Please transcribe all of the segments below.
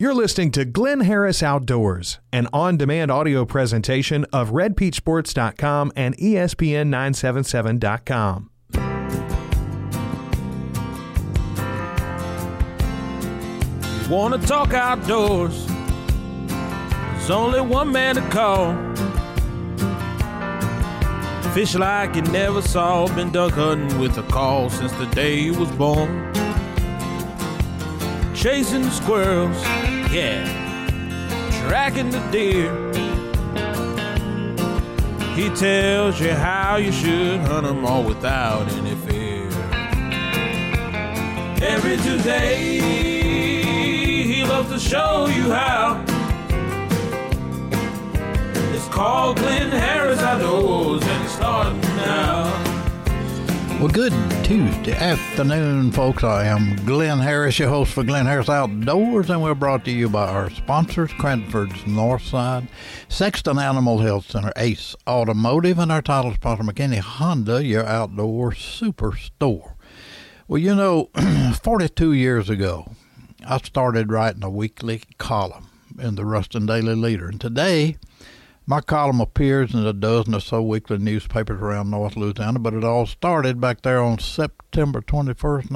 You're listening to Glenn Harris Outdoors, an on-demand audio presentation of RedPeachSports.com and ESPN977.com. Want to talk outdoors? There's only one man to call. Fish like you never saw, been duck hunting with a call since the day he was born. Chasing the squirrels, yeah, tracking the deer. He tells you how you should hunt them all without any fear. Every Tuesday, he loves to show you how. It's called Glenn Harris Outdoors, and it's starting now. Well, good Tuesday afternoon, folks. I am Glenn Harris, your host for Glenn Harris Outdoors, and we're brought to you by our sponsors, Cranford's Northside, Sexton Animal Health Center, Ace Automotive, and our title sponsor, McKinney Honda, your outdoor superstore. Well, you know, 42 years ago, I started writing a weekly column in the Ruston Daily Leader, and today my column appears in a dozen or so weekly newspapers around North Louisiana, but it all started back there on September 21st,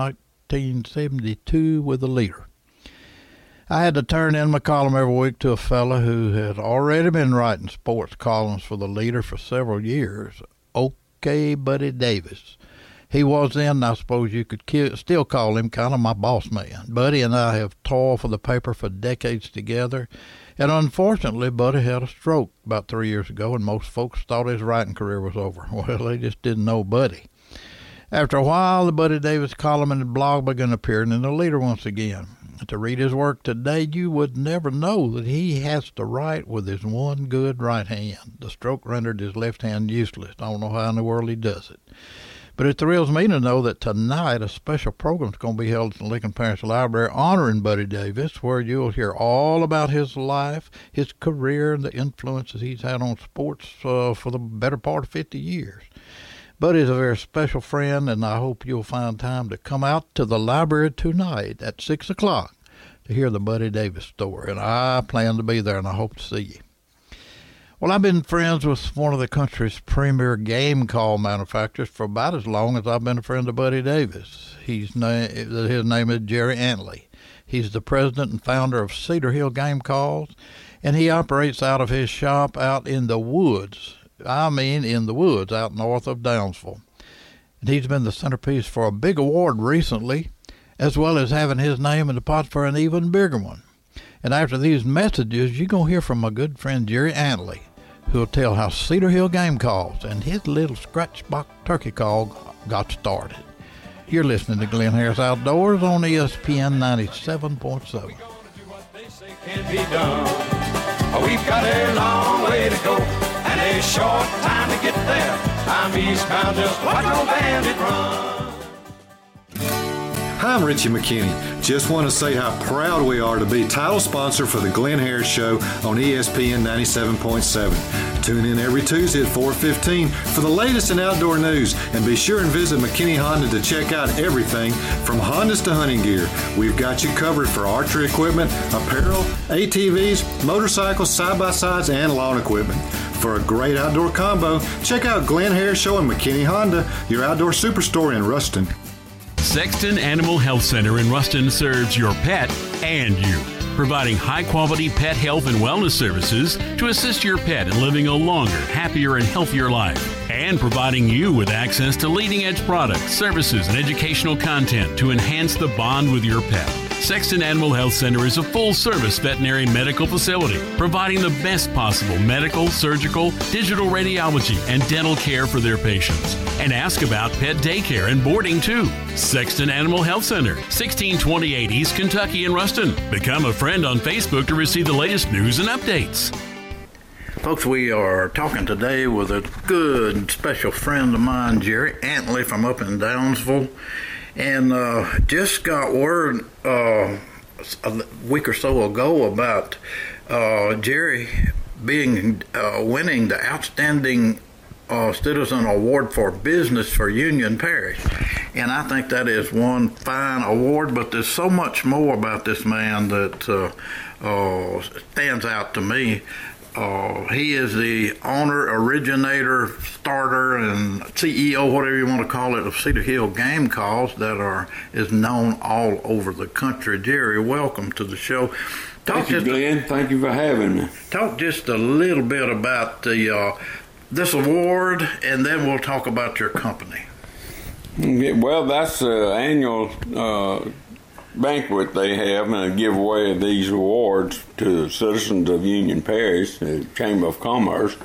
1972 with the Leader. I had to turn in my column every week to a fellow who had already been writing sports columns for the Leader for several years, OK Buddy Davis. He was then, I suppose you could still call him, kind of my boss man. Buddy and I have toiled for the paper for decades together. And unfortunately, Buddy had a stroke about 3 years ago, and most folks thought his writing career was over. Well, they just didn't know Buddy. After a while, the Buddy Davis column and the blog began appearing in the Leader once again. To read his work today, you would never know that he has to write with his one good right hand. The stroke rendered his left hand useless. I don't know how in the world he does it. But it thrills me to know that tonight a special program is going to be held at the Lincoln Parish Library honoring Buddy Davis, where you'll hear all about his life, his career, and the influences he's had on sports for the better part of 50 years. Buddy's a very special friend, and I hope you'll find time to come out to the library tonight at 6 o'clock to hear the Buddy Davis story. And I plan to be there, and I hope to see you. Well, I've been friends with one of the country's premier game call manufacturers for about as long as I've been a friend of Buddy Davis. His name is Jerry Antley. He's the president and founder of Cedar Hill Game Calls, and he operates out of his shop out in the woods. I mean in the woods out north of Downsville. And he's been the centerpiece for a big award recently, as well as having his name in the pot for an even bigger one. And after these messages, you're going to hear from my good friend Jerry Antley, who will tell how Cedar Hill Game Calls and his little scratch box turkey call got started. You're listening to Glenn Harris Outdoors on ESPN 97.7. We've got a long way to go and a short time to get there. I'm eastbound, just watch old bandit run. Hi, I'm Richie McKinney. Just want to say how proud we are to be title sponsor for the Glenn Harris Show on ESPN 97.7. Tune in every Tuesday at 4:15 for the latest in outdoor news, and be sure and visit McKinney Honda to check out everything from Hondas to hunting gear. We've got you covered for archery equipment, apparel, ATVs, motorcycles, side-by-sides, and lawn equipment. For a great outdoor combo, check out Glenn Harris Show and McKinney Honda, your outdoor superstore in Ruston. Sexton Animal Health Center in Ruston serves your pet and you, providing high-quality pet health and wellness services to assist your pet in living a longer, happier, and healthier life, and providing you with access to leading-edge products, services, and educational content to enhance the bond with your pet. Sexton Animal Health Center is a full-service veterinary medical facility, providing the best possible medical, surgical, digital radiology, and dental care for their patients. And ask about pet daycare and boarding, too. Sexton Animal Health Center, 1628 East Kentucky in Ruston. Become a friend on Facebook to receive the latest news and updates. Folks, we are talking today with a good special friend of mine, Jerry Antley from up in Downsville. And just got word a week or so ago about Jerry winning the Outstanding Citizen Award for Business for Union Parish. And I think that is one fine award, but there's so much more about this man that stands out to me. He is the owner, originator, starter, and CEO, whatever you want to call it, of Cedar Hill Game Calls that is known all over the country. Jerry, welcome to the show. Thank you, Glenn. Thank you for having me. Talk just a little bit about this award, and then we'll talk about your company. Okay, well, that's the annual banquet they have, and a giveaway of these awards to the citizens of Union Parish, the Chamber of Commerce.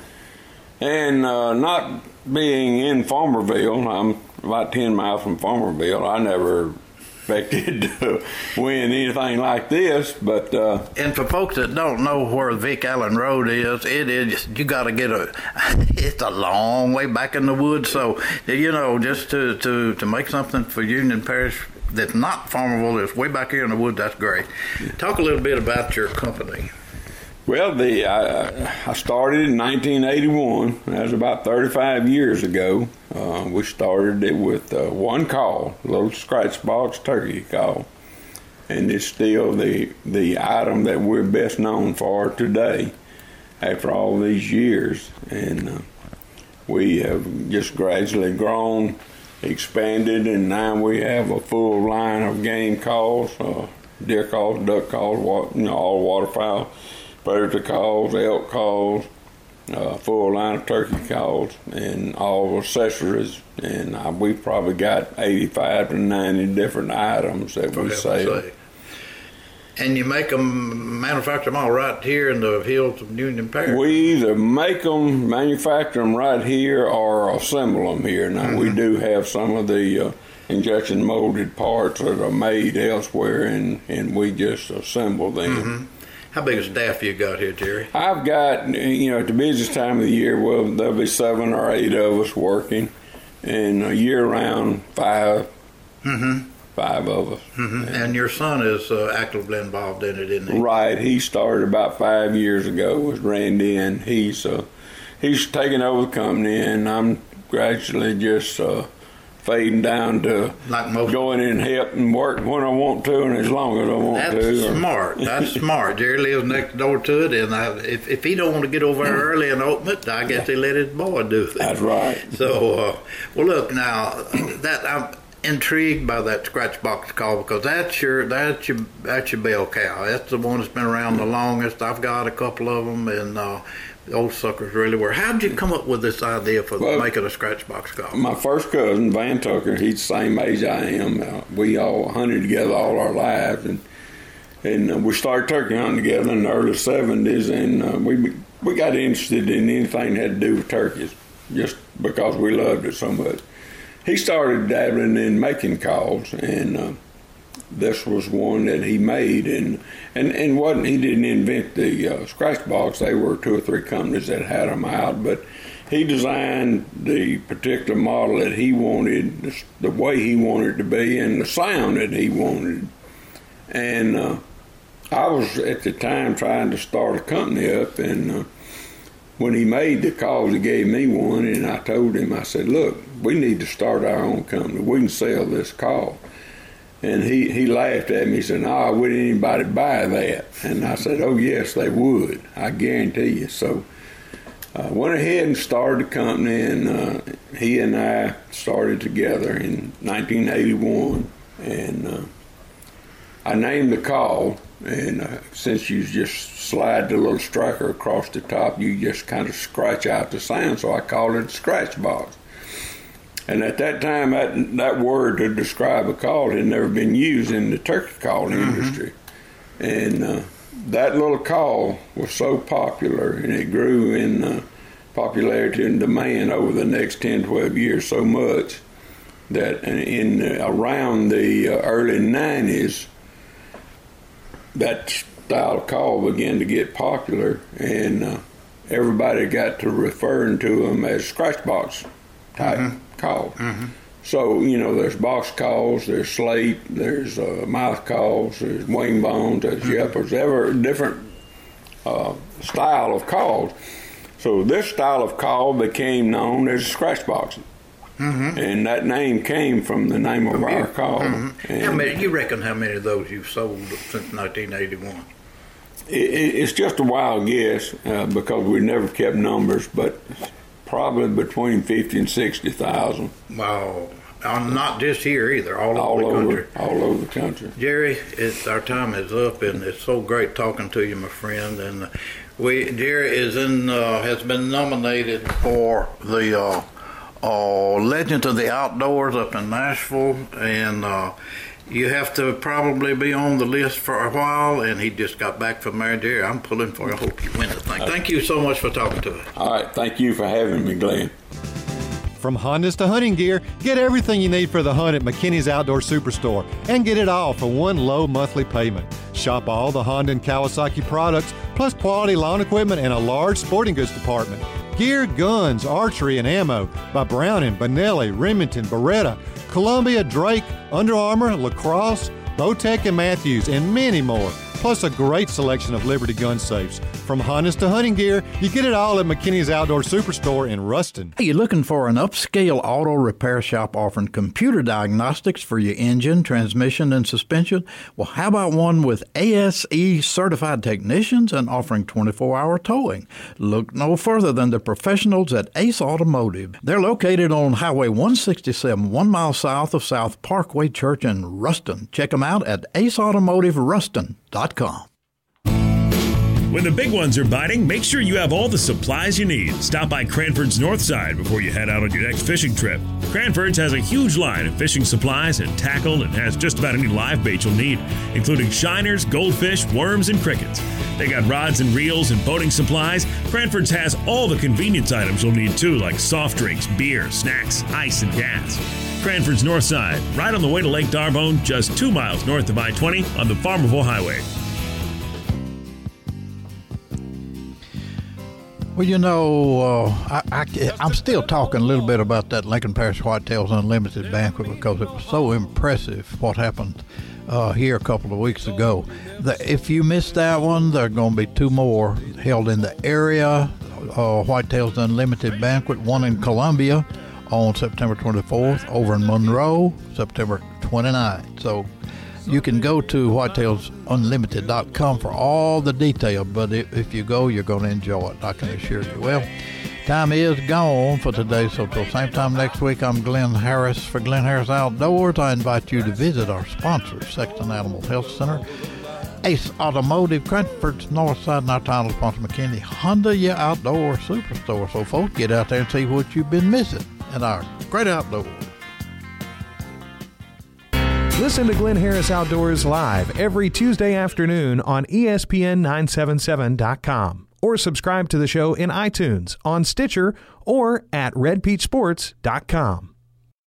And not being in Farmerville, I'm about 10 miles from Farmerville, I never expected to win anything like this, but and for folks that don't know where Vic Allen Road is, you got to it's a long way back in the woods. So just to make something for Union Parish that's not Farmerville, that's way back here in the woods, that's great. Talk a little bit about your company. Well, I started in 1981. That was about 35 years ago. We started it with one call, a little scratch box turkey call. And it's still the item that we're best known for today after all these years. And we have just gradually grown, expanded, and now we have a full line of game calls, deer calls, duck calls, all waterfowl, predator calls, elk calls, full line of turkey calls, and all accessories. And we've probably got 85 to 90 different items that we sell. And you make them, manufacture them all right here in the hills of Union Parish? We either make them, manufacture them right here, or assemble them here. Now, we do have some of the injection molded parts that are made elsewhere, and we just assemble them. Mm-hmm. How big a staff you got here, Jerry? I've got, at the busiest time of the year, well, there'll be 7 or 8 of us working, and year-round, 5. Mm-hmm. 5 of us. Mm-hmm. And your son is actively involved in it, isn't he? Right. He started about 5 years ago, was Randy, and he's taken over the company, and I'm gradually just fading down to going in and help and work when I want to and as long as I want to. That's smart. That's smart. Jerry lives next door to it, and if he don't want to get over there early and open it, I guess he let his boy do it. That's right. So, well, look, now, I'm intrigued by that scratch box call, because that's your bell cow. That's the one that's been around the longest. I've got a couple of them, and those suckers really were. How did you come up with this idea for making a scratch box call? My first cousin, Van Tucker, he's the same age I am. We all hunted together all our lives, and we started turkey hunting together in the early 70s, and we got interested in anything that had to do with turkeys just because we loved it so much. He started dabbling in making calls, and this was one that he made, and he didn't invent the scratch box. They were 2 or 3 companies that had them out, but he designed the particular model that he wanted, the way he wanted it to be, and the sound that he wanted. And I was at the time trying to start a company up, and when he made the calls, he gave me one, and I told him, I said, look, we need to start our own company. We can sell this call. And he laughed at me. He said, no, would anybody buy that? And I said, oh, yes, they would. I guarantee you. So I went ahead and started the company, and he and I started together in 1981. And I named the call, and since you just slide the little striker across the top, you just kind of scratch out the sound, so I called it a scratch box. And at that time, that word to describe a call had never been used in the turkey calling industry. And that little call was so popular, and it grew in popularity and demand over the next 10, 12 years so much that around the early 90s, that style of call began to get popular, and everybody got to referring to them as scratch box type call. So, there's box calls, there's slate, there's mouth calls, there's wing bones, there's yelpers, ever different style of calls. So this style of call became known as scratch boxing. and that name came from the name of our car. How many? You reckon how many of those you've sold since 1981? It's just a wild guess because we never kept numbers, but probably between 50 and 60,000. Wow. Not just here either, all over the country. All over the country. Jerry, our time is up, and it's so great talking to you, my friend. And Jerry is has been nominated for the Legend of the Outdoors up in Nashville, and you have to probably be on the list for a while, and he just got back from there. Jerry, I'm pulling for you. I hope you win the thing. Thank you so much for talking to us. All right, thank you for having me, Glenn. From Hondas to hunting gear, get everything you need for the hunt at McKinney's Outdoor Superstore and get it all for one low monthly payment. Shop all the Honda and Kawasaki products, plus quality lawn equipment and a large sporting goods department. Gear, guns, archery, and ammo by Browning, Benelli, Remington, Beretta, Columbia, Drake, Under Armour, Lacrosse, Bowtech, and Matthews, and many more. Plus a great selection of Liberty gun safes. From Hondas to hunting gear, you get it all at McKinney's Outdoor Superstore in Ruston. Hey, you looking for an upscale auto repair shop offering computer diagnostics for your engine, transmission, and suspension? Well, how about one with ASE certified technicians and offering 24-hour towing? Look no further than the professionals at Ace Automotive. They're located on Highway 167, 1 mile south of South Parkway Church in Ruston. Check them out at aceautomotiveruston.com. When the big ones are biting, make sure you have all the supplies you need. Stop by Cranford's North Side before you head out on your next fishing trip. Cranford's has a huge line of fishing supplies and tackle and has just about any live bait you'll need, including shiners, goldfish, worms, and crickets. They got rods and reels and boating supplies. Cranford's has all the convenience items you'll need too, like soft drinks, beer, snacks, ice, and gas. Cranford's North Side, right on the way to Lake D'Arbonne, just 2 miles north of I-20 on the Farmerville Highway. Well, you know, I'm still talking a little bit about that Lincoln Parish Whitetails Unlimited banquet because it was so impressive what happened here a couple of weeks ago. If you missed that one, there are going to be 2 more held in the area. Whitetails Unlimited banquet, one in Columbia on September 24th, over in Monroe, September 29th. So you can go to whitetailsunlimited.com for all the detail, but if you go, you're going to enjoy it, I can assure you. Well, time is gone for today, so till same time next week, I'm Glenn Harris for Glenn Harris Outdoors. I invite you to visit our sponsors, Sexton Animal Health Center, Ace Automotive, Cranford's North Side, and our title sponsor, McKinney Honda, your outdoor superstore. So, folks, get out there and see what you've been missing in our great outdoors. Listen to Glenn Harris Outdoors live every Tuesday afternoon on ESPN977.com or subscribe to the show in iTunes, on Stitcher, or at redpeachsports.com.